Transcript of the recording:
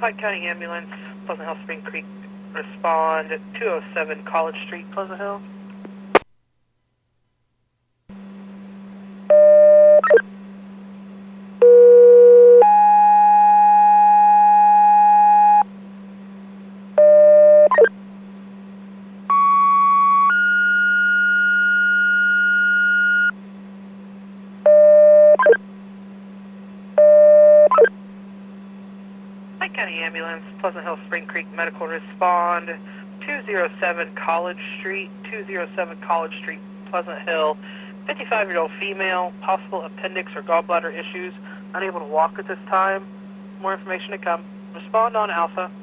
Pike County Ambulance, Pleasant Hill, Spring Creek, respond at 207 College Street, Pleasant Hill. Pike County Ambulance, Pleasant Hill, Spring Creek, medical respond, 207 College Street, 207 College Street, Pleasant Hill, 55-year-old female, possible appendix or gallbladder issues, unable to walk at this time. More information to come. Respond on Alpha.